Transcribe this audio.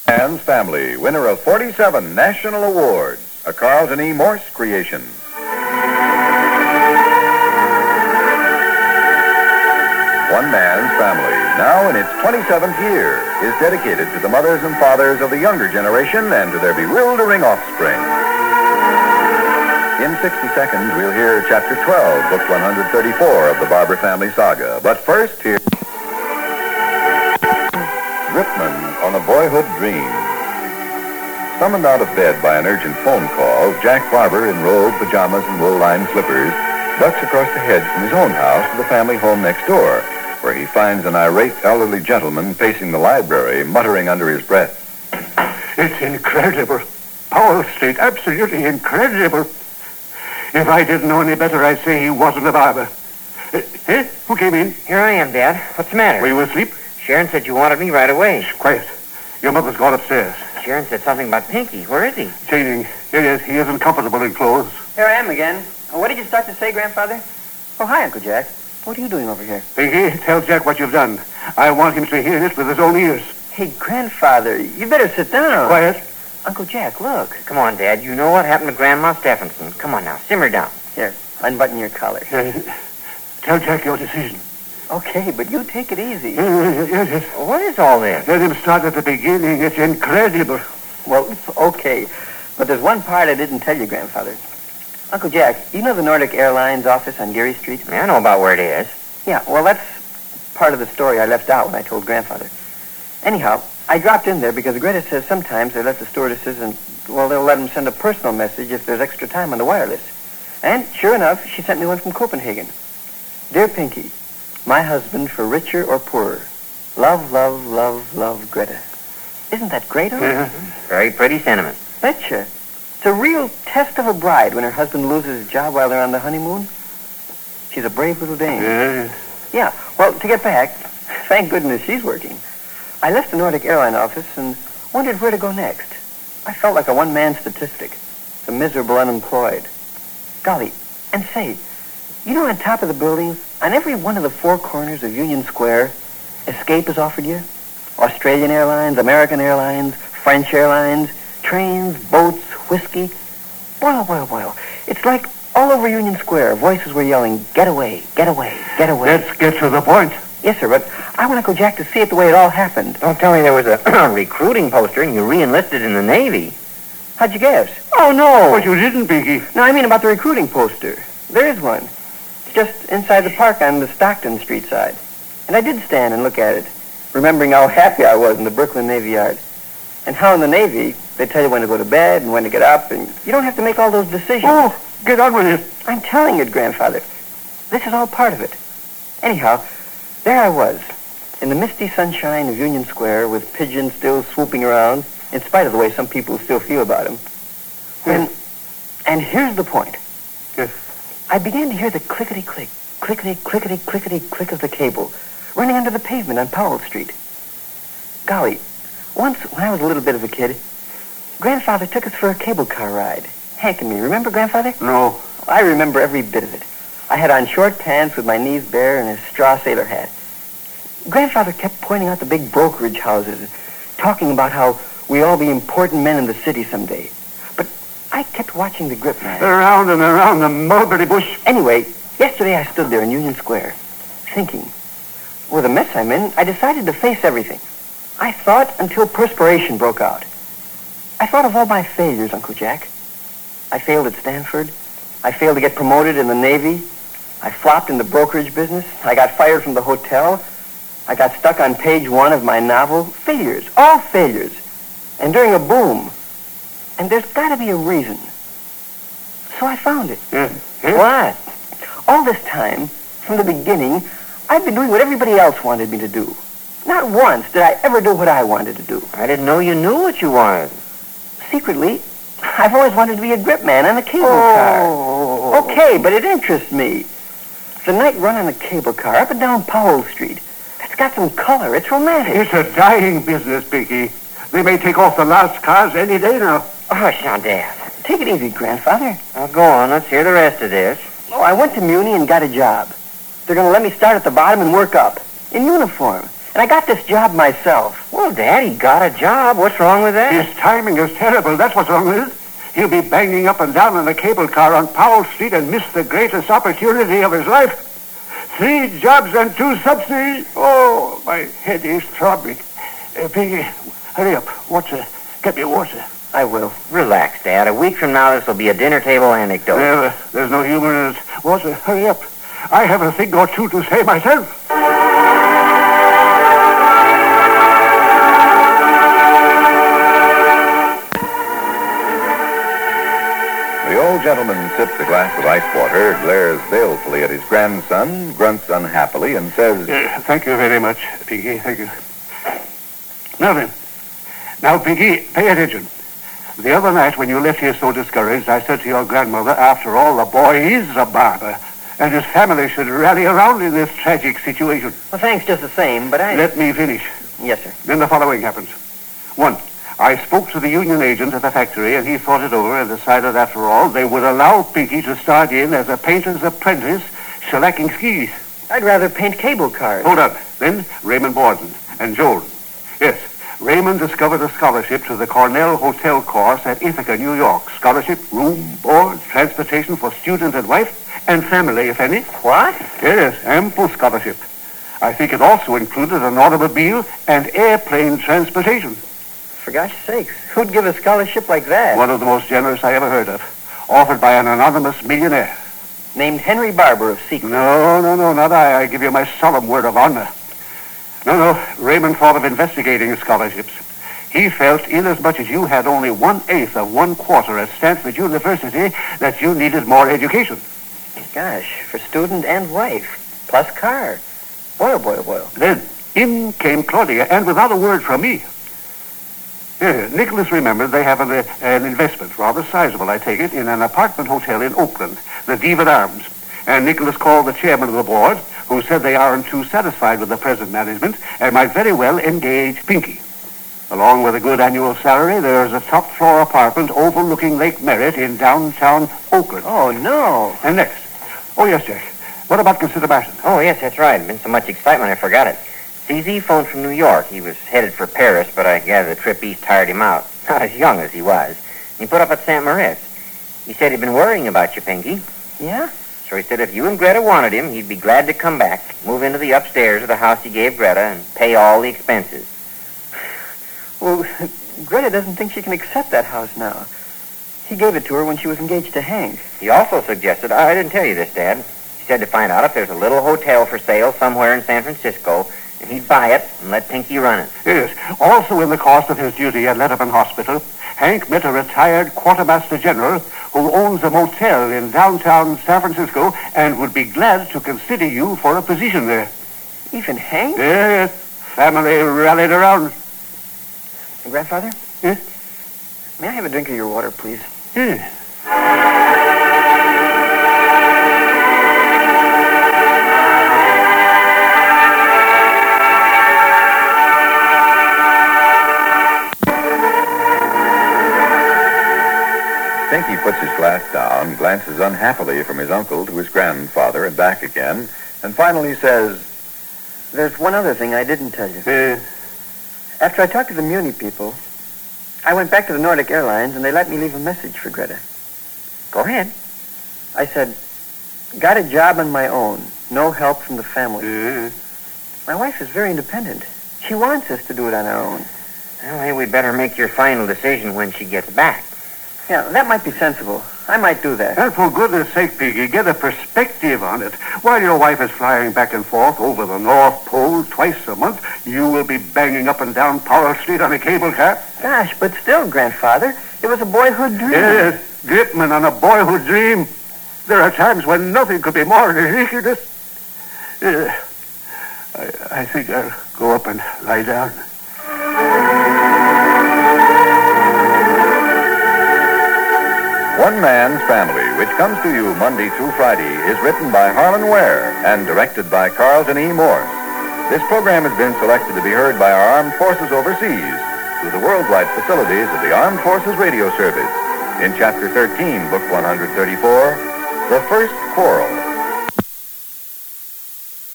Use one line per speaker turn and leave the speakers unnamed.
Man's Family, winner of 47 national awards, a Carlton E. Morse creation. One Man's Family, now in its 27th year, is dedicated to the mothers and fathers of the younger generation and to their bewildering offspring. In 60 seconds, we'll hear Chapter 12, Book 134 of the Barber Family Saga. But first, here... Gripman on a Boyhood Dream. Summoned out of bed by an urgent phone call, Jack Barber, in robe, pajamas, and wool-lined slippers, ducks across the hedge from his own house to the family home next door, where he finds an irate elderly gentleman pacing the library, muttering under his breath.
It's incredible. Powell Street, absolutely incredible. If I didn't know any better, I'd say he wasn't a barber. Who came in?
Here I am, Dad. What's the matter?
Were you asleep?
Sharon said you wanted me right away.
Shh, quiet. Your mother's gone upstairs.
Sharon said something about Pinky. Where is he?
Changing. Yes, he isn't comfortable in clothes.
Here I am again. What did you start to say, Grandfather? Oh, hi, Uncle Jack. What are you doing over here?
Pinky, tell Jack what you've done. I want him to hear this with his own ears.
Hey, Grandfather, you better sit down.
Quiet.
Uncle Jack, look.
Come on, Dad. You know what happened to Grandma Stephenson. Come on now. Simmer down.
Here, unbutton your collar.
Tell Jack your decision.
Okay, but you take it easy.
Yes.
What is all this?
Let him start at the beginning. It's incredible.
Well, okay. But there's one part I didn't tell you, Grandfather. Uncle Jack, you know the Nordic Airlines office on Geary Street?
I know about where it is.
Yeah, well, that's part of the story I left out when I told Grandfather. Anyhow, I dropped in there because Greta says sometimes they let the stewardesses and, well, they'll let them send a personal message if there's extra time on the wireless. And sure enough, she sent me one from Copenhagen. Dear Pinky, my husband for richer or poorer. Love, love, love, love, Greta. Isn't that great, huh?
Yeah.
Very pretty sentiment.
Betcha. It's a real test of a bride when her husband loses his job while they're on the honeymoon. She's a brave little dame. Yeah, well, to get back, thank goodness she's working. I left the Nordic Airline office and wondered where to go next. I felt like a one-man statistic, a miserable unemployed. Golly, and say, you know on top of the buildings, on every one of the four corners of Union Square, Escape is offered you? Australian Airlines, American Airlines, French Airlines, trains, boats, whiskey. Boil. It's like all over Union Square, voices were yelling, get away, get away, get away.
Let's get to the point.
Yes, sir, but I want Uncle Jack to see it the way it all happened.
Don't tell me there was a recruiting poster and you re-enlisted in the Navy.
How'd you guess? Oh, no.
But you didn't, Pinky.
No, I mean about the recruiting poster. There is one. It's just inside the park on the Stockton Street side. And I did stand and look at it, remembering how happy I was in the Brooklyn Navy Yard. And how in the Navy, they tell you when to go to bed and when to get up, and you don't have to make all those decisions.
Oh, get on with it.
I'm telling you, Grandfather. This is all part of it. Anyhow, there I was, in the misty sunshine of Union Square with pigeons still swooping around, in spite of the way some people still feel about him. And here's the point.
Yes.
I began to hear the clickety-click, clickety-clickety-clickety-click of the cable running under the pavement on Powell Street. Golly, once when I was a little bit of a kid, Grandfather took us for a cable car ride. Hank and me. Remember, Grandfather?
No.
I remember every bit of it. I had on short pants with my knees bare and a straw sailor hat. Grandfather kept pointing out the big brokerage houses and talking about how we all be important men in the city someday. But I kept watching the grip man.
Around and around the mulberry bush.
Anyway, yesterday I stood there in Union Square, thinking. With the mess I'm in, I decided to face everything. I thought until perspiration broke out. I thought of all my failures, Uncle Jack. I failed at Stanford. I failed to get promoted in the Navy. I flopped in the brokerage business. I got fired from the hotel. I got stuck on page 1 of my novel. Failures. All failures. And during a boom. And there's got to be a reason. So I found it. What? All this time, from the beginning, I've been doing what everybody else wanted me to do. Not once did I ever do what I wanted to do.
I didn't know you knew what you wanted.
Secretly, I've always wanted to be a grip man on a cable car. Okay, but it interests me. The night run on a cable car up and down Powell Street. That's got some color. It's romantic.
It's a dying business, Pinky. They may take off the last cars any day now.
Hush now, Dad.
Take it easy, Grandfather.
Now, go on. Let's hear the rest of this.
I went to Muni and got a job. They're going to let me start at the bottom and work up. In uniform. And And I got this job myself.
Well, Dad, he got a job. What's wrong with that?
His timing is terrible. That's what's wrong with it. He'll be banging up and down in a cable car on Powell Street and miss the greatest opportunity of his life. 3 jobs and 2 subsidies. Oh, my head is throbbing. Piggy, hurry up. Get me water.
I will.
Relax, Dad. A week from now, this will be a dinner table anecdote.
There's no humor in it. Water, hurry up. I have a thing or two to say myself.
The old gentleman sips a glass of ice water, glares balefully at his grandson, grunts unhappily, and says,
Thank you very much, Piggy. Thank you. Now then. Now, Piggy, pay attention. The other night when you left here so discouraged, I said to your grandmother, after all, the boy is a barber, and his family should rally around in this tragic situation.
Well, thanks just the same, but I...
Let me finish.
Yes, sir.
Then the following happens. 1, I spoke to the union agent at the factory, and he thought it over and decided, after all, they would allow Pinky to start in as a painter's apprentice, shellacking skis.
I'd rather paint cable cars.
Hold on. Then Raymond Borden and Joel. Yes, Raymond discovered a scholarship to the Cornell Hotel course at Ithaca, New York. Scholarship, room, board, transportation for student and wife, and family, if any.
What?
Yes, ample scholarship. I think it also included an automobile and airplane transportation.
For gosh sakes, who'd give a scholarship like that?
One of the most generous I ever heard of. Offered by an anonymous millionaire.
Named Henry Barber of Sequoia.
No, not I. I give you my solemn word of honor. No, Raymond thought of investigating scholarships. He felt, inasmuch as you had only 1/8 of 1/4 at Stanford University, that you needed more education.
Gosh, for student and wife, plus car. Boy.
Then in came Claudia, and without a word from me. Nicholas remembered they have an investment, rather sizable, I take it, in an apartment hotel in Oakland, the Divan Arms. And Nicholas called the chairman of the board, who said they aren't too satisfied with the present management and might very well engage Pinky. Along with a good annual salary, there's a top-floor apartment overlooking Lake Merritt in downtown Oakland.
Oh, no.
And next. Oh, yes, Jack. What about Consideration?
Oh, yes, that's right. Been so much excitement, I forgot it. CZ phoned from New York. He was headed for Paris, but I gather the trip east tired him out. Not as young as he was. He put up at St. Moritz. He said he'd been worrying about you, Pinky.
Yeah?
So he said if you and Greta wanted him, he'd be glad to come back, move into the upstairs of the house he gave Greta, and pay all the expenses.
Well, Greta doesn't think she can accept that house now. He gave it to her when she was engaged to Hank.
He also suggested, I didn't tell you this, Dad. He said to find out if there's a little hotel for sale somewhere in San Francisco, and he'd buy it and let Pinky run it.
Yes. Also in the course of his duty at Letterman Hospital, Hank met a retired quartermaster general who owns a motel in downtown San Francisco and would be glad to consider you for a position there.
Even Hank?
Yes. Family rallied around.
Grandfather?
Yes?
May I have a drink of your water, please?
Yes.
Pinky puts his glass down, glances unhappily from his uncle to his grandfather and back again, and finally says,
There's one other thing I didn't tell you. After I talked to the Muni people, I went back to the Nordic Airlines and they let me leave a message for Greta.
Go ahead.
I said, got a job on my own, no help from the family. My wife is very independent. She wants us to do it on our own.
Well, maybe we'd better make your final decision when she gets back.
Yeah, that might be sensible. I might do that.
And for goodness sake, Piggy, get a perspective on it. While your wife is flying back and forth over the North Pole twice a month, you will be banging up and down Powell Street on a cable car.
Gosh, but still, Grandfather, it was a boyhood dream.
Yes, Gripman on a boyhood dream. There are times when nothing could be more ridiculous. I think I'll go up and lie down.
One Man's Family, which comes to you Monday through Friday, is written by Harlan Ware and directed by Carlton E. Morse. This program has been selected to be heard by our armed forces overseas through the worldwide facilities of the Armed Forces Radio Service. In Chapter 13, Book 134, The First Quarrel.